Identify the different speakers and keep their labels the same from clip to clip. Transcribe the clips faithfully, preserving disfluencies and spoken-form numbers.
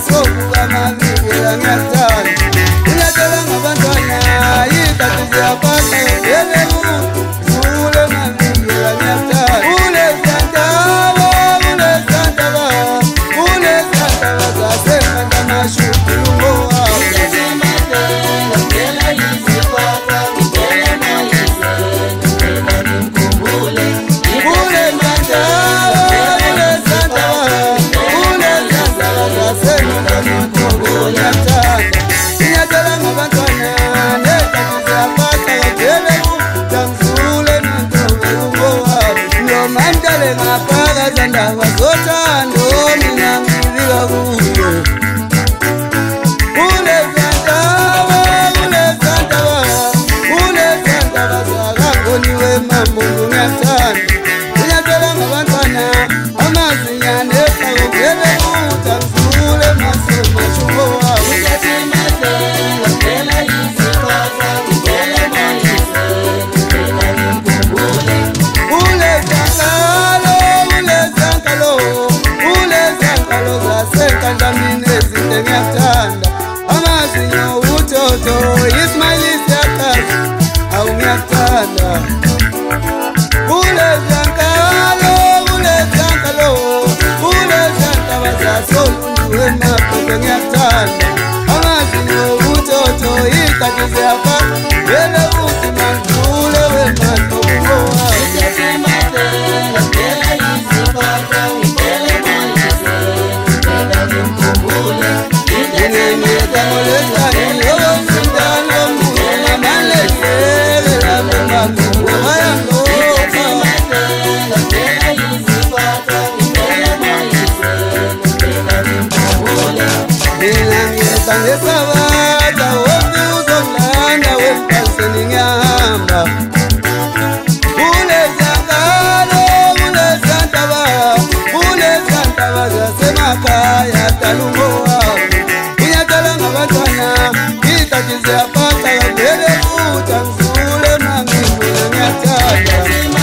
Speaker 1: sokuka mavikela ngiyathanda unyathela ngabantwana yikati ziyaphatha ngene zule mavikela ngiyathanda ule santaba ule santaba ule santaba zasemanda mashuti lungowa Zandava zotando mina ngivika kuye ule zandava ule zandava ule zandava zakangoniwe mamungu ngiyathanda unyathela ngabantwana amazinyane sakugele kuta ngizule masomashuko wabo Kandamine zinde ngiyathanda amazinyo utoto Ismailisi yakazi au ngiyathanda ule zankalo ule zankalo ule zankaba zasolunduwe maphete ngiyathanda amazinyo utoto ikati ziyapha vele uthi mandule wemasokulowa Ngesabata wofi uzolanda wempaseni ngiyahamba ule zankalo ule zantaba ule zantaba zasemakhaya talungo wabo unyathela ngabantwana ikati ziyaphatha kavele kuta ngizule mangivule ngiyathanda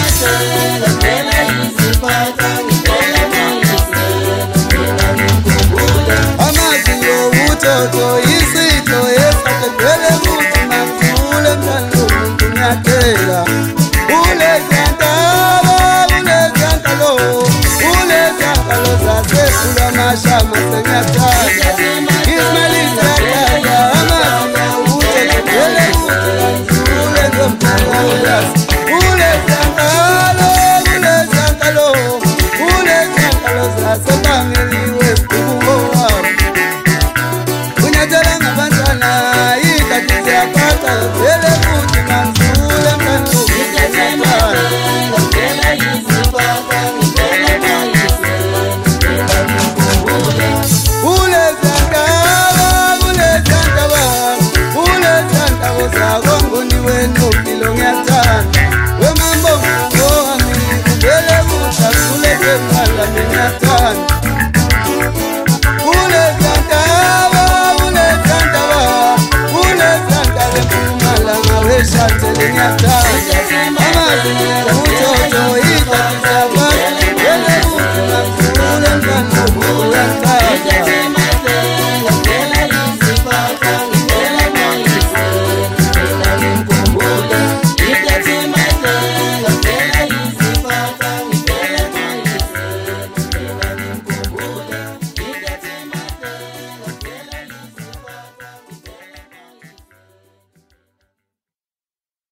Speaker 1: amazinyo utoto isitho esakevele kuthi mangivule mntwana womuntu ngiyathela ule zantaba ule zankalo ule zankalo zasekhula mashama sengiyathanda Ismailisi yakazi amazinyo utoto vele kuthi mangivule ngomphakathi ule zankalo ule zankalo ule zankalo zasebangeliwe kubo wabo unyathela ngabantwana ikati ziyaphatha